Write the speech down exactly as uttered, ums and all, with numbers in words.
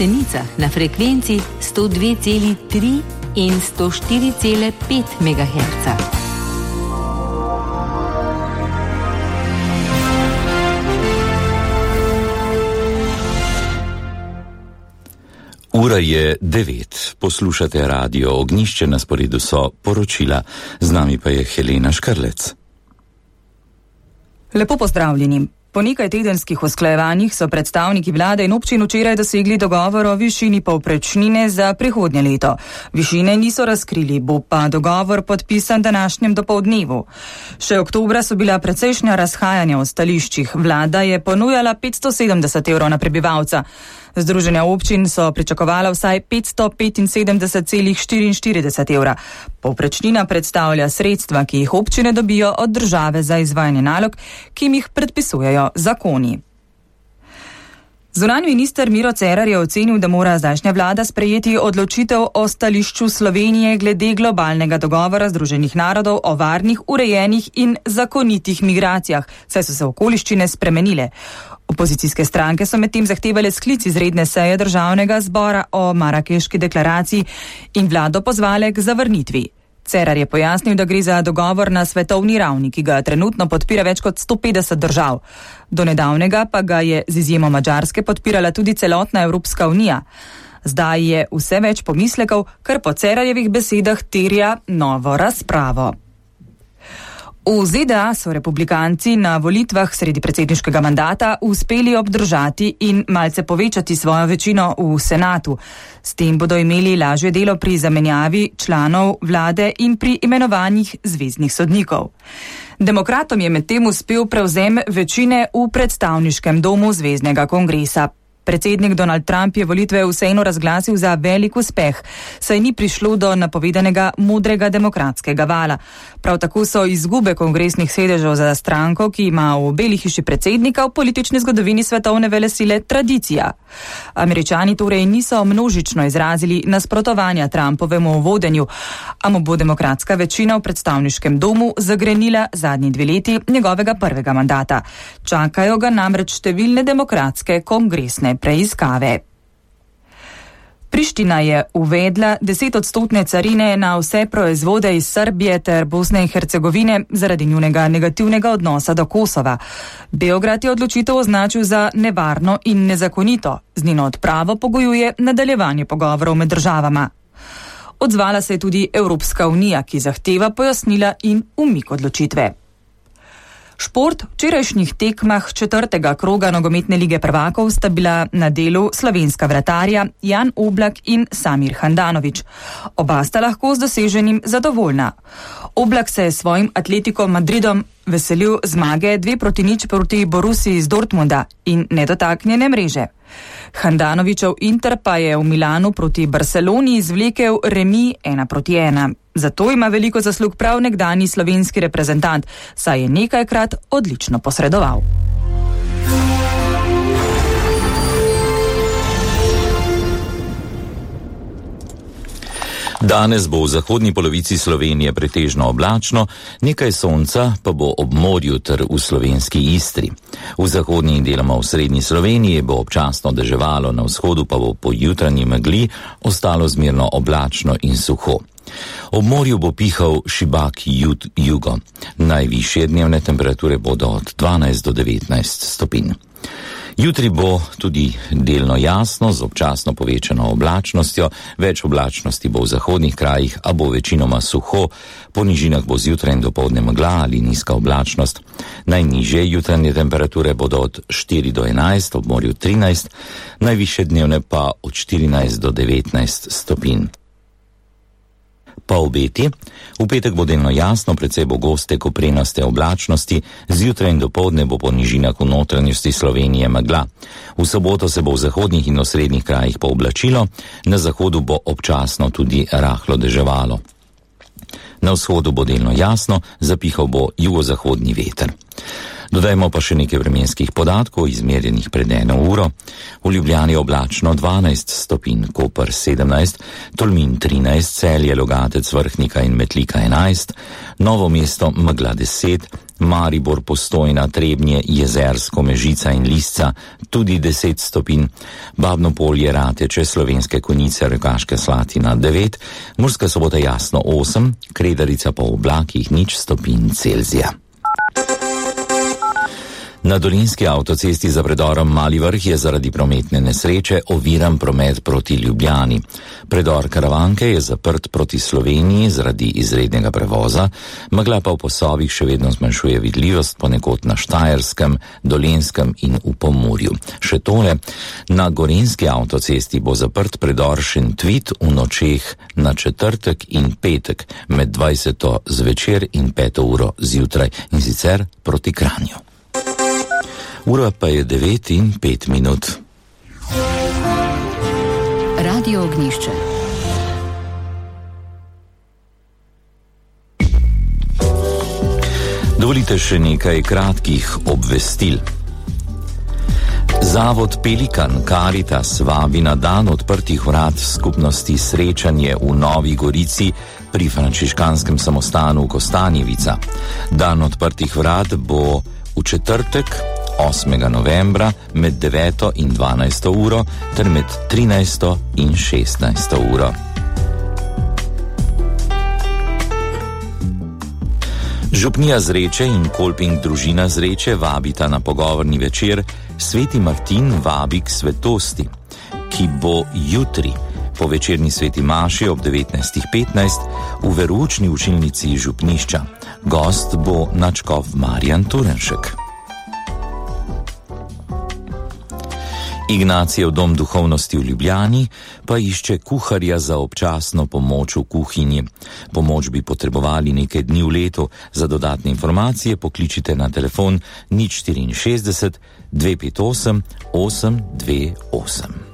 Jesenicah na frekvenci sto dve cela tri in sto štiri cela pet megaherca. Ura je devet. Poslušate Radio Ognjišče, na sporedu so poročila. Z nami pa je Helena Škrlec. Lepo pozdravljeni. Po nekaj tedenskih usklajevanjih so predstavniki vlade in občin včeraj dosegli dogovor o višini povprečnine za prihodnje leto. Višine niso razkrili, bo pa dogovor podpisan današnjem dopoldnevu. Še oktobra so bila precejšnja razhajanja o stališčih. Vlada je ponujala petsto sedemdeset evrov na prebivalca. Združenja občin so pričakovala vsaj petsto petinsedemdeset celih štiriinštirideset evra. Povprečnina predstavlja sredstva, ki jih občine dobijo od države za izvajanje nalog, ki jim jih predpisujejo zakoni. Zunanji minister Miro Cerar je ocenil, da mora zdajšnja vlada sprejeti odločitev o stališču Slovenije glede globalnega dogovora Združenih narodov o varnih, urejenih in zakonitih migracijah, saj so se okoliščine spremenile. Opozicijske stranke so medtem zahtevale sklic izredne seje državnega zbora o Marakeški deklaraciji in vlado pozvale k zavrnitvi. Cerar je pojasnil, da gre za dogovor na svetovni ravni, ki ga trenutno podpira več kot sto petdeset držav. Do nedavnega pa ga je z izjemo Madžarske podpirala tudi celotna Evropska unija. Zdaj je vse več pomislekov, kar po Cerarjevih besedah terja novo razpravo. V Z D A so republikanci na volitvah sredi predsedniškega mandata uspeli obdržati in malce povečati svojo večino v senatu. S tem bodo imeli lažje delo pri zamenjavi članov vlade in pri imenovanjih zveznih sodnikov. Demokratom je medtem uspel prevzem večine v predstavniškem domu zveznega kongresa. Predsednik Donald Trump je volitve vseeno razglasil za velik uspeh, saj ni prišlo do napovedanega modrega demokratskega vala. Prav tako so izgube kongresnih sedežev za stranko, ki ima v Beli hiši predsednika, v politični zgodovini svetovne velesile tradicija. Američani torej niso množično izrazili nasprotovanja Trumpovemu vodenju, a mu bo demokratska večina v predstavniškem domu zagrenila zadnji dve leti njegovega prvega mandata. Čakajo ga namreč številne demokratske kongresne preiskave. Priština je uvedla desetodstotne carine na vse proizvode iz Srbije ter Bosne in Hercegovine zaradi njunega negativnega odnosa do Kosova. Beograd je odločitev označil za nevarno in nezakonito. Z njeno odpravo pogojuje nadaljevanje pogovorov med državama. Odzvala se je tudi Evropska unija, ki zahteva pojasnila in umik odločitve. Šport. V včerajšnjih tekmah četrtega kroga nogometne lige prvakov sta bila na delu slovenska vratarja Jan Oblak in Samir Handanović. Oba sta lahko z doseženim zadovoljna. Oblak se je svojim Atletikom Madridom veselil zmage dve proti nič proti Borussiji iz Dortmunda in nedotaknjene mreže. Handanovićev Inter pa je v Milanu proti Barceloni izvlekel remi ena proti ena. Zato ima veliko zaslug prav nekdanji slovenski reprezentant, saj je nekajkrat odlično posredoval. Danes bo v zahodni polovici Slovenije pretežno oblačno, nekaj sonca pa bo ob morju ter v slovenski Istri. V zahodni in deloma v srednji Sloveniji bo občasno deževalo, na vzhodu pa bo po jutranji megli ostalo zmerno oblačno in suho. Ob morju bo pihal šibak jud jugo. Najvišje dnevne temperature bodo od dvanajst do devetnajst stopinj. Jutri bo tudi delno jasno z občasno povečano oblačnostjo, več oblačnosti bo v zahodnih krajih, a bo večinoma suho, po nižinah bo zjutraj in dopoldne megla ali nizka oblačnost. Najnižje jutranje temperature bodo od štiri do enajst, ob morju trinajst, najvišje dnevne pa od štirinajst do devetnajst stopinj. Pa obeti. V petek bo delno jasno, precej bo goste koprenaste oblačnosti, zjutraj in dopoldne bo po nižinah v notranjosti Slovenije megla. V soboto se bo v zahodnih in osrednjih krajih pooblačilo, na zahodu bo občasno tudi rahlo deževalo. Na vzhodu bo delno jasno, zapihal bo jugozahodni veter. Dodajmo pa še nekaj vremenskih podatkov, izmerjenih pred eno uro. V Ljubljani oblačno dvanajst stopinj, Koper sedemnajst, Tolmin trinajst, Celje, Logatec, Vrhnika in Metlika enajst, Novo mesto megla deset, Maribor, Postojna, Trebnje, Jezersko, Mežica in Lisca tudi deset stopinj, Babno Polje, Rateče, Slovenske Konjice, Rogaška Slatina devet, Murska Sobota jasno osem, Kredarica po oblakih nič stopinj Celzija. Na dolenjski avtocesti za predorom Mali Vrh je zaradi prometne nesreče oviran promet proti Ljubljani. Predor Karavanke je zaprt proti Sloveniji zaradi izrednega prevoza, megla pa v Posavjih še vedno zmanjšuje vidljivost, ponekod na Štajerskem, Dolenskem in v Pomurju. Še tole, na gorenjski avtocesti bo zaprt predor Šentvid v nočeh na četrtek in petek med dvajseto zvečer in peto uro zjutraj, in sicer proti Kranju. Ura pa je devet in pet minut. Radio Ognjišče. Dovolite še nekaj kratkih obvestil. Zavod Pelikan Caritas vabi na dan odprtih vrat skupnosti Srečanje v Novi Gorici pri frančiškanskem samostanu Kostanjevica. Dan odprtih vrat bo v četrtek osmega novembra med deveto in dvanajsto uro ter med trinajsto in šestnajsto uro. Župnija Zreče in Kolping družina Zreče vabita na pogovorni večer Sveti Martin vabi k svetosti, ki bo jutri po večerni sveti maši ob devetnajstih petnajst v veroučni učilnici župnišča. Gost bo nadškof Marjan Turenšek. Ignacijev dom duhovnosti v Ljubljani pa išče kuharja za občasno pomoč v kuhinji. Pomoč bi potrebovali nekaj dni v letu. Za dodatne informacije pokličite na telefon nič štiriinšestdeset dvesto petdeset osem osem dve osem.